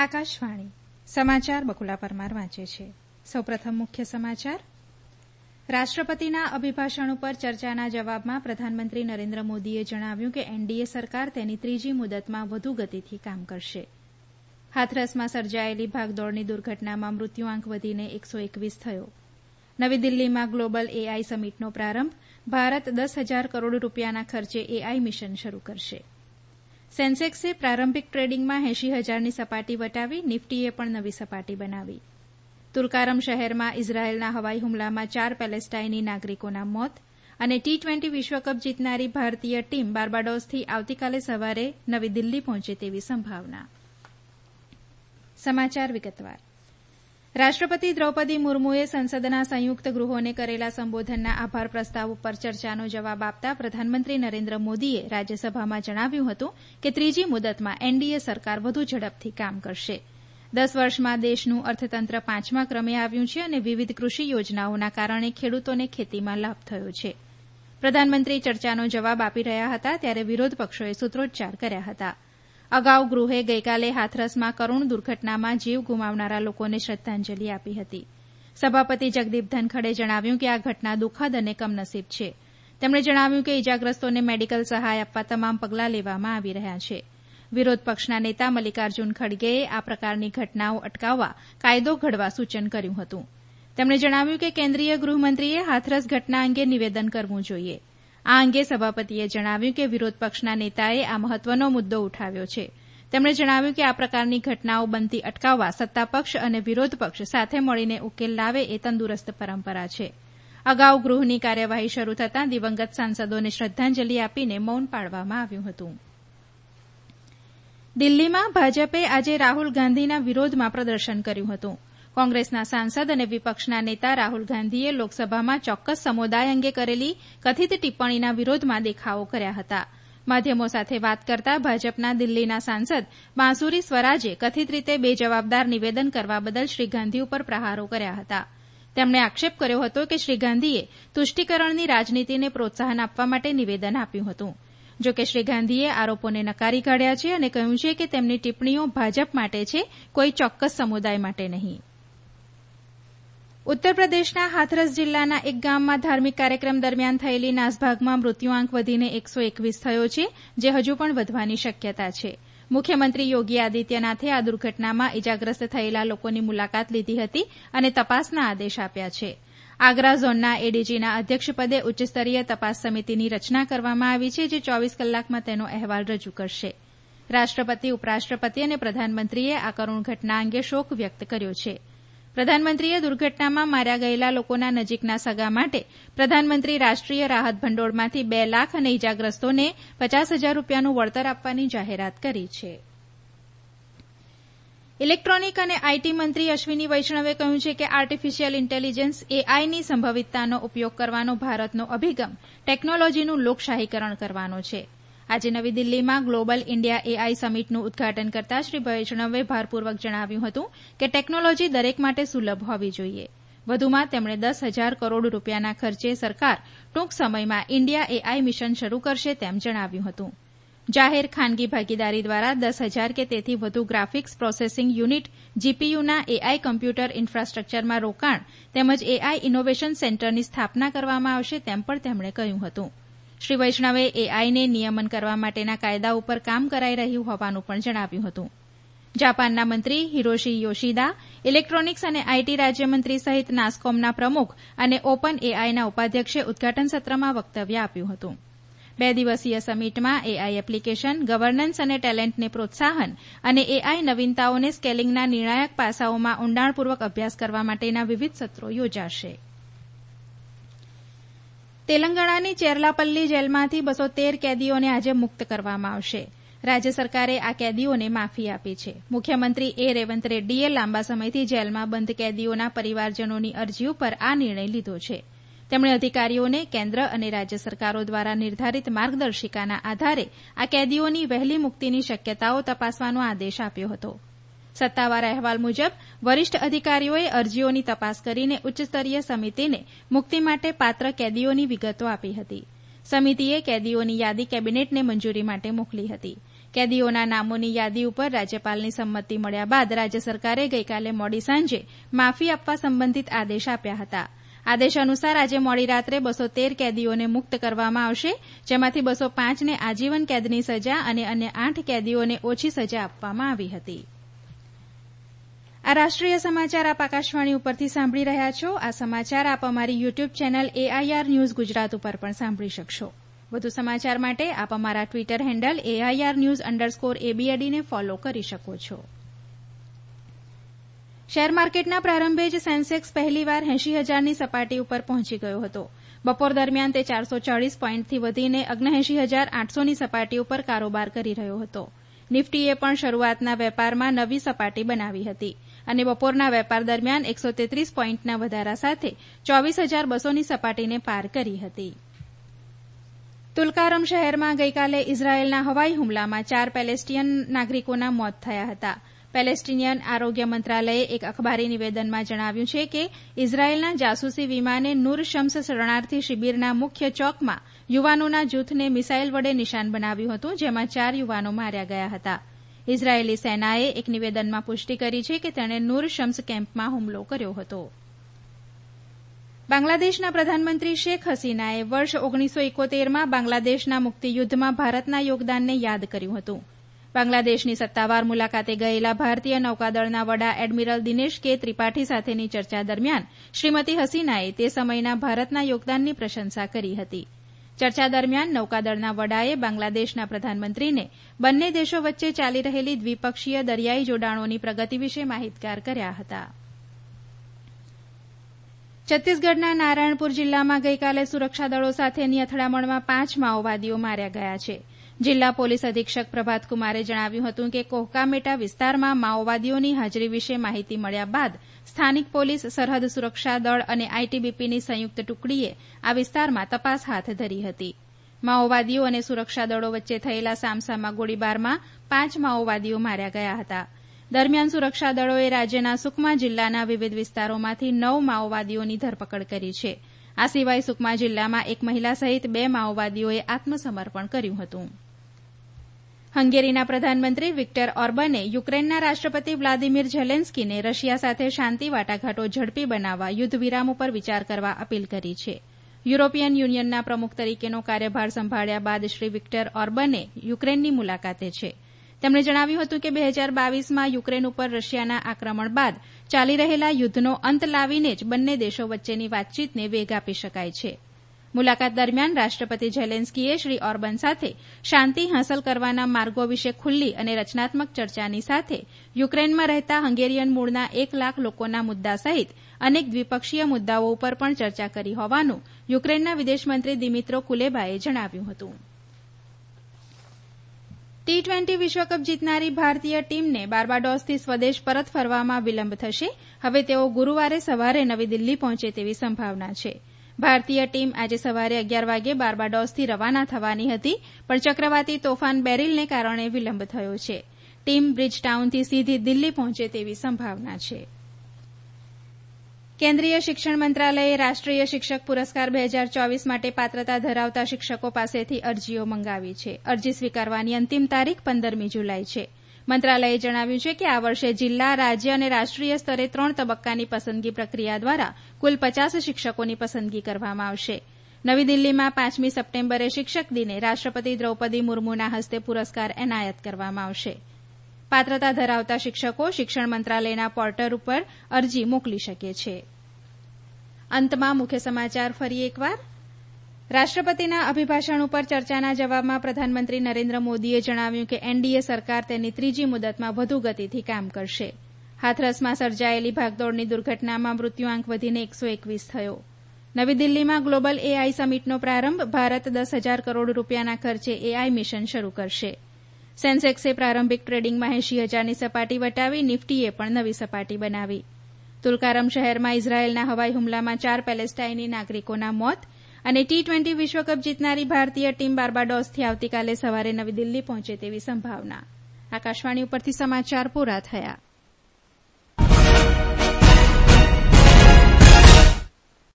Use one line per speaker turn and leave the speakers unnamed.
આકાશવાણી સમાચાર બકુલા પરમાર વાંચે છે. સૌપ્રથમ મુખ્ય સમાચાર. રાષ્ટ્રપતિના અભિભાષણ ઉપર ચર્ચાના જવાબમાં પ્રધાનમંત્રી નરેન્દ્ર મોદીએ જણાવ્યું કે એનડીએ સરકાર તેની ત્રીજી મુદતમાં વધુ ગતિથી કામ કરશે. હાથરસમાં સર્જાયેલી ભાગદોડની દુર્ઘટનામાં મૃત્યુઆંક વધીને 121 થયો. નવી દિલ્હીમાં ગ્લોબલ એઆઈ સમિટનો પ્રારંભ. ભારત 10,000 કરોડ રૂપિયાના ખર્ચે એઆઈ મિશન શરૂ કરશે. સેન્સેક્સે પ્રારંભિક ટ્રેડિંગમાં 80,000ની સપાટી વટાવી. નિફ્ટીએ પણ નવી સપાટી બનાવી. તુર્કારમ શહેરમાં ઇઝરાયેલના હવાઈ હુમલામાં 4 પેલેસ્ટાઇની નાગરિકોના મોત. અને ટી-20 વિશ્વકપ જીતનારી ભારતીય ટીમ બાર્બાડોસથી આવતીકાલે સવારે નવી દિલ્હી પહોંચે તેવી સંભાવના. સમાચાર વિગતવાર. રાષ્ટ્રપતિ દ્રૌપદી મુર્મુએ સંસદના સંયુક્ત ગૃહોને કરેલા સંબોધનના આભાર પ્રસ્તાવ ઉપર ચર્ચાનો જવાબ આપતા પ્રધાનમંત્રી નરેન્દ્ર મોદીએ રાજ્યસભામાં જણાવ્યું હતું કે ત્રીજી મુદતમાં એનડીએ સરકાર વધુ ઝડપથી કામ કરશે. 10 વર્ષમાં દેશનું અર્થતંત્ર 5મા ક્રમે આવ્યું છે અને વિવિધ કૃષિ યોજનાઓના કારણે ખેડૂતોને ખેતીમાં લાભ થયો છે. પ્રધાનમંત્રી ચર્ચાનો જવાબ આપી રહ્યા હતા ત્યારે વિરોધ પક્ષોએ સૂત્રોચ્ચાર કર્યા હતા. અગાઉ ગૃહે ગઈકાલે હાથરસમાં કરૂણ દુર્ઘટનામાં જીવ ગુમાવનારા લોકોને શ્રદ્ધાંજલિ આપી હતી. સભાપતિ જગદીપ ધનખડે જણાવ્યું કે આ ઘટના દુઃખદ અને કમનસીબ છે. તેમણે જણાવ્યું કે ઇજાગ્રસ્તોને મેડિકલ સહાય આપવા તમામ પગલાં લેવામાં આવી રહ્યા છે. વિરોધ પક્ષના નેતા મલ્લિકાર્જુન ખડગેએ આ પ્રકારની ઘટનાઓ અટકાવવા કાયદો ઘડવા સૂચન કર્યું હતું. તેમણે જણાવ્યું કે કેન્દ્રીય ગૃહમંત્રીએ હાથરસ ઘટના અંગે નિવેદન કરવું જોઈએ. આ અંગે સભાપતિએ જણાવ્યું કે વિરોધ પક્ષના નેતાએ આ મહત્વનો મુદ્દો ઉઠાવ્યો છે. તેમણે જણાવ્યું કે આ પ્રકારની ઘટનાઓ બનતી અટકાવવા સત્તાપક્ષ અને વિરોધ પક્ષ સાથે મળીને ઉકેલ લાવે એ તંદુરસ્ત પરંપરા છે. અગાઉ ગૃહની કાર્યવાહી શરૂ થતાં દિવંગત સાંસદોને શ્રદ્ધાંજલિ આપીને મૌન પાળવામાં આવ્યું હતું. દિલ્હીમાં ભાજપે આજે રાહુલ ગાંધીના વિરોધમાં પ્રદર્શન કર્યું હતું. કોંગ્રેસના સાંસદ અને વિપક્ષના નેતા રાહુલ ગાંધીએ લોકસભામાં ચોક્કસ સમુદાય અંગે કરેલી કથિત ટિપ્પણીના વિરોધમાં દેખાવો કર્યા હતા. માધ્યમો સાથે વાત કરતા ભાજપના દિલ્હીના સાંસદ બાંસુરી સ્વરાજે કથિત રીતે બેજવાબદાર નિવેદન કરવા બદલ શ્રી ગાંધી ઉપર પ્રહારો કર્યા હતા. તેમણે આક્ષેપ કર્યો હતો કે શ્રી ગાંધીએ તુષ્ટીકરણની રાજનીતિને પ્રોત્સાહન આપવા માટે નિવેદન આપ્યું હતું. જો કે શ્રી ગાંધીએ આરોપોને નકારી કાઢ્યા છે અને કહ્યું છે કે તેમની ટિપ્પણીઓ ભાજપ માટે છે, કોઈ ચોક્કસ સમુદાય માટે નહીં. ઉત્તર પ્રદેશના હાથરસ જિલ્લાના એક ગામમાં ધાર્મિક કાર્યક્રમ દરમિયાન થયેલી નાસભાગમાં મૃત્યુઆંક વધીને 121 થયો છે, જે હજુ પણ વધવાની શક્યતા છે. મુખ્યમંત્રી યોગી આદિત્યનાથે આ દુર્ઘટનામાં ઇજાગ્રસ્ત થયેલા લોકોની મુલાકાત લીધી હતી અને તપાસના આદેશ આપ્યા છે. આગ્રા ઝોનના એડીજીના અધ્યક્ષપદે ઉચ્ચસ્તરીય તપાસ સમિતિની રચના કરવામાં આવી છે, જે 24 કલાકમાં તેનો અહેવાલ રજૂ કરશે. રાષ્ટ્રપતિ, ઉપરાષ્ટ્રપતિ અને પ્રધાનમંત્રીએ આ કરૂણ ઘટના અંગે શોક વ્યક્ત કર્યો છે. પ્રધાનમંત્રીએ દુર્ઘટનામાં માર્યા ગયેલા લોકોના નજીકના સગા માટે પ્રધાનમંત્રી રાષ્ટ્રીય રાહત ભંડોળમાંથી 2 લાખ અને ઇજાગ્રસ્તોને 50,000 રૂપિયાનું વળતર આપવાની જાહેરાત કરી છે. ઇલેક્ટ્રોનિક અને આઈટી મંત્રી અશ્વિની વૈષ્ણવે કહ્યું છે કે આર્ટિફિશિયલ ઇન્ટેલિજન્સ એઆઈની સંભવિતતાનો ઉપયોગ કરવાનો ભારતનો અભિગમ ટેકનોલોજીનું લોકશાહીકરણ કરવાનો છે. આજે નવી દિલ્હીમાં ગ્લોબલ ઇન્ડિયા એઆઈ સમિટનું ઉદઘાટન કરતા શ્રી વૈષ્ણવે ભારપૂર્વક જણાવ્યું હતું કે ટેકનોલોજી દરેક માટે સુલભ હોવી જોઈએ. વધુમાં તેમણે 10,000 કરોડ રૂપિયાના ખર્ચે સરકાર ટૂંક સમયમાં ઇન્ડિયા એઆઈ મિશન શરૂ કરશે તેમ જણાવ્યું હતું. જાહેર ખાનગી ભાગીદારી દ્વારા 10,000 કે તેથી વધુ ગ્રાફિક્સ પ્રોસેસિંગ યુનિટ જીપીયુના એઆઈ કમ્પ્યુટર ઇન્ફ્રાસ્ટ્રક્ચરમાં રોકાણ તેમજ એઆઈ ઇનોવેશન સેન્ટરની સ્થાપના કરવામાં આવશે તેમ પણ તેમણે કહ્યું હતું. શ્રી વૈષ્ણવે એઆઈને નિયમન કરવા માટેના કાયદા ઉપર કામ કરાઈ રહ્યું હોવાનું પણ જણાવ્યું હતું. જાપાનના મંત્રી હિરોશી યોશિદા, ઇલેક્ટ્રોનિક્સ અને આઈટી રાજ્યમંત્રી સહિત નાસ્કોમના પ્રમુખ અને ઓપન એઆઈના ઉપાધ્યક્ષે ઉદઘાટન સત્રમાં વક્તવ્ય આપ્યું હતું. 2 દિવસીય સમિટમાં એઆઈ એપ્લિકેશન, ગવર્નન્સ અને ટેલેન્ટને પ્રોત્સાહન અને એઆઈ નવીનતાઓને સ્કેલિંગના નિર્ણાયક પાસાઓમાં ઊંડાણપૂર્વક અભ્યાસ કરવા માટેના વિવિધ સત્રો યોજાશે. તેલંગાણાની ચેરલાપલ્લી જેલમાંથી 213 કેદીઓને આજે મુક્ત કરવામાં આવશે. રાજ્ય સરકારે આ કેદીઓને માફી આપી છે. મુખ્યમંત્રી એ રેવંત રેડ્ડીએ લાંબા સમયથી જેલમાં બંધ કેદીઓના પરિવારજનોની અરજી ઉપર આ નિર્ણય લીધો છે. તેમણે અધિકારીઓને કેન્દ્ર અને રાજ્ય સરકારો દ્વારા નિર્ધારિત માર્ગદર્શિકાના આધારે આ કેદીઓની વહેલી મુક્તિની શક્યતાઓ તપાસવાનો આદેશ આપ્યો હતો. સત્તાવાર અહેવાલ મુજબ વરિષ્ઠ અધિકારીઓએ અરજીઓની તપાસ કરીને ઉચ્ચસ્તરીય સમિતિને મુક્તિ માટે પાત્ર કેદીઓની વિગતો આપી હતી. સમિતિએ કેદીઓની યાદી કેબિનેટને મંજૂરી માટે મોકલી હતી. કેદીઓના નામોની યાદી ઉપર રાજ્યપાલની સંમતિ મળ્યા બાદ રાજ્ય સરકારે ગઈકાલે મોડી સાંજે માફી આપવા સંબંધિત આદેશ આપ્યા હતા. આદેશ અનુસાર આજે મોડી રાત્રે 213 કેદીઓને મુક્ત કરવામાં આવશે, જેમાંથી 205ને આજીવન કેદની સજા અને અન્ય 8 કેદીઓને ઓછી સજા આપવામાં આવી હતી. આ રાષ્ટ્રીય સમાચાર આપ આકાશવાણી ઉપરથી સાંભળી રહ્યા છો. આ સમાચાર આપ અમારી YouTube channel AIR news Gujarat ઉપર પણ સાંભળી શકશો. વધુ સમાચાર માટે આપ અમારા ટ્વિટર હેન્ડલ AIR_news_ABAD ને ફોલો કરી શકો છો. શેર માર્કેટના પ્રારંભે જ સેન્સેક્સ પહેલીવાર 80,000ની સપાટી ઉપર પહોંચી ગયો હતો. બપોર દરમિયાન તે 440 પોઈન્ટથી વધીને 79,800ની સપાટી ઉપર કારોબાર કરી રહ્યો હતો. નિફ્ટીએ પણ શરૂઆતના વેપારમાં નવી સપાટી બનાવી હતી અને બપોરના વેપાર દરમિયાન 133 પોઈન્ટના વધારા સાથે 24,200ની સપાટીને પાર કરી હતી. તુલકારમ શહેરમાં ગઈકાલે ઇઝરાયેલના હવાઈ હુમલામાં 4 પેલેસ્ટીયન નાગરિકોના મોત થયા હતા. પેલેસ્ટીનિયન આરોગ્ય મંત્રાલયે એક અખબારી નિવેદનમાં જણાવ્યું છે કે ઇઝરાયેલના જાસૂસી વિમાને નૂર શમ્સ શરણાર્થી શિબિરના મુખ્ય ચોકમાં યુવાનોના જૂથને મિસાઇલ વડે નિશાન બનાવ્યું હતું, જેમાં 4 યુવાનો માર્યા ગયા હતા. ઇઝરાયેલી સેનાએ એક નિવેદનમાં પુષ્ટિ કરી છે કે તેણે નૂર શમ્સ કેમ્પમાં હુમલો કર્યો હતો. બાંગ્લાદેશના પ્રધાનમંત્રી શેખ હસીનાએ વર્ષ 1971માં બાંગ્લાદેશના મુક્તિયુદ્ધમાં ભારતના યોગદાનને યાદ કર્યું હતું. બાંગ્લાદેશની સત્તાવાર મુલાકાતે ગયેલા ભારતીય નૌકાદળના વડા એડમિરલ દિનેશ કે ત્રિપાઠી સાથેની ચર્ચા દરમિયાન શ્રીમતી હસીનાએ તે સમયના ભારતના યોગદાનની પ્રશંસા કરી હતી. ચર્ચા દરમિયાન નૌકાદળના વડાએ બાંગ્લાદેશના પ્રધાનમંત્રીને બંને દેશો વચ્ચે ચાલી રહેલી દ્વિપક્ષીય દરિયાઈ જોડાણોની પ્રગતિ વિશે માહિતગાર કર્યા હતા. છત્તીસગઢના નારાયણપુર જિલ્લામાં ગઈકાલે સુરક્ષાદળો સાથેની અથડામણમાં 5 માઓવાદીઓ માર્યા ગયા છે. જિલ્લા પોલીસ અધિક્ષક પ્રભાતકુમારે જણાવ્યું હતું કે કોહકામેટા વિસ્તારમાં માઓવાદીઓની હાજરી વિશે માહિતી મળ્યા બાદ સ્થાનિક પોલીસ, સરહદ સુરક્ષા દળ અને આઈટીબીપીની સંયુક્ત ટુકડીએ આ વિસ્તારમાં તપાસ હાથ ધરી હતી. માઓવાદીઓ અને સુરક્ષા દળો વચ્ચે થયેલા સામસામા ગોળીબારમાં 5 માઓવાદીઓ માર્યા ગયા હતા. દરમિયાન સુરક્ષા દળોએ રાજ્યના સુકમા જિલ્લાના વિવિધ વિસ્તારોમાંથી 9 માઓવાદીઓની ધરપકડ કરી છે. આ સિવાય સુકમા જિલ્લામાં એક મહિલા સહિત 2 માઓવાદીઓએ આત્મસમર્પણ કર્યું હતું. હંગેરીના પ્રધાનમંત્રી વિક્ટર ઓર્બને યુક્રેનના રાષ્ટ્રપતિ વ્લાદિમીર ઝેલેન્સ્કીને રશિયા સાથે શાંતિ વાટાઘાટો ઝડપી બનાવવા યુદ્ધ વિરામ ઉપર વિચાર કરવા અપીલ કરી છે. યુરોપિયન યુનિયનના પ્રમુખ તરીકેનો કાર્યભાર સંભાળ્યા બાદ શ્રી વિક્ટર ઓર્બને યુક્રેનની મુલાકાતે છે. તેમણે જણાવ્યું હતું કે 2022માં યુક્રેન ઉપર રશિયાના આક્રમણ બાદ ચાલી રહેલા યુદ્ધનો અંત લાવીને જ બંને દેશો વચ્ચેની વાતચીતને વેગ આપી શકાય છે. મુલાકાત દરમિયાન રાષ્ટ્રપતિ ઝેલેન્સ્કીએ શ્રી ઓર્બન સાથે શાંતિ હાંસલ કરવાના માર્ગો વિશે ખુલ્લી અને રચનાત્મક ચર્ચાની સાથે યુક્રેનમાં રહેતા હંગેરિયન મૂળના 1 લાખ લોકોના મુદ્દા સહિત અનેક દ્વિપક્ષીય મુદ્દાઓ ઉપર પણ ચર્ચા કરી હોવાનું યુક્રેનના વિદેશમંત્રી દિમિત્રો કુલેબાએ જણાવ્યું હતું. T20 વિશ્વકપ જીતનારી ભારતીય ટીમને બાર્બાડોસથી સ્વદેશ પરત ફરવામાં વિલંબ થશે. હવે તેઓ ગુરૂવારે સવારે નવી દિલ્હી પહોંચે તેવી સંભાવના છે. ભારતીય ટીમ આજે સવારે 11 વાગે બાર્બાડોસથી રવાના થવાની હતી, પણ ચક્રવાતી તોફાન બેરિલને કારણે વિલંબ થયો છે. ટીમ બ્રિજટાઉનથી સીધી દિલ્હી પહોંચે તેવી સંભાવના છે. કેન્દ્રીય શિક્ષણ મંત્રાલયે રાષ્ટ્રીય શિક્ષક પુરસ્કાર 2024 માટે પાત્રતા ધરાવતા શિક્ષકો પાસેથી અરજીઓ મંગાવી છે. અરજી સ્વીકારવાની અંતિમ તારીખ 15મી જુલાઈ છે. મંત્રાલયે જણાવ્યું છે કે આ વર્ષે જિલ્લા, રાજ્ય અને રાષ્ટ્રીય સ્તરે 3 તબક્કાની પસંદગી પ્રક્રિયા દ્વારા કુલ 50 શિક્ષકોની પસંદગી કરવામાં આવશે. નવી દિલ્હીમાં 5મી સપ્ટેમ્બરે શિક્ષક દિને રાષ્ટ્રપતિ દ્રૌપદી મુર્મુના હસ્તે પુરસ્કાર એનાયત કરવામાં આવશે. પાત્રતા ધરાવતા શિક્ષકો શિક્ષણ મંત્રાલયના પોર્ટલ ઉપર અરજી મોકલી શકે છે. અંતમાં મુખ્ય સમાચાર ફરી એકવાર. રાષ્ટ્રપતિના અભિભાષણ ઉપર ચર્ચાના જવાબમાં પ્રધાનમંત્રી નરેન્દ્ર મોદીએ જણાવ્યું કે એનડીએ સરકાર તેની 3જી મુદતમાં વધુ ગતિથી કામ કરશે. હાથરસમાં સર્જાયેલી ભાગદોડની દુર્ઘટનામાં મૃત્યુઆંક વધીને 121 થયો. નવી દિલ્હીમાં ગ્લોબલ એઆઈ સમિટનો પ્રારંભ. ભારત 10,000 કરોડ રૂપિયાના ખર્ચે એઆઈ મિશન શરૂ કરશે. સેન્સેક્સે પ્રારંભિક ટ્રેડિંગમાં 80,000ની સપાટી વટાવી. નિફ્ટીએ પણ નવી સપાટી બનાવી. તુલકારમ શહેરમાં ઇઝરાયેલના હવાઈ હુમલામાં 4 પેલેસ્ટાઈની નાગરિકોના મોત. અને T20 વિશ્વકપ જીતનારી ભારતીય ટીમ બાર્બાડોસથી આવતીકાલે સવારે નવી દિલ્હી પહોંચે તેવી સંભાવના. આકાશવાણી ઉપરથી સમાચાર પૂરા થયા.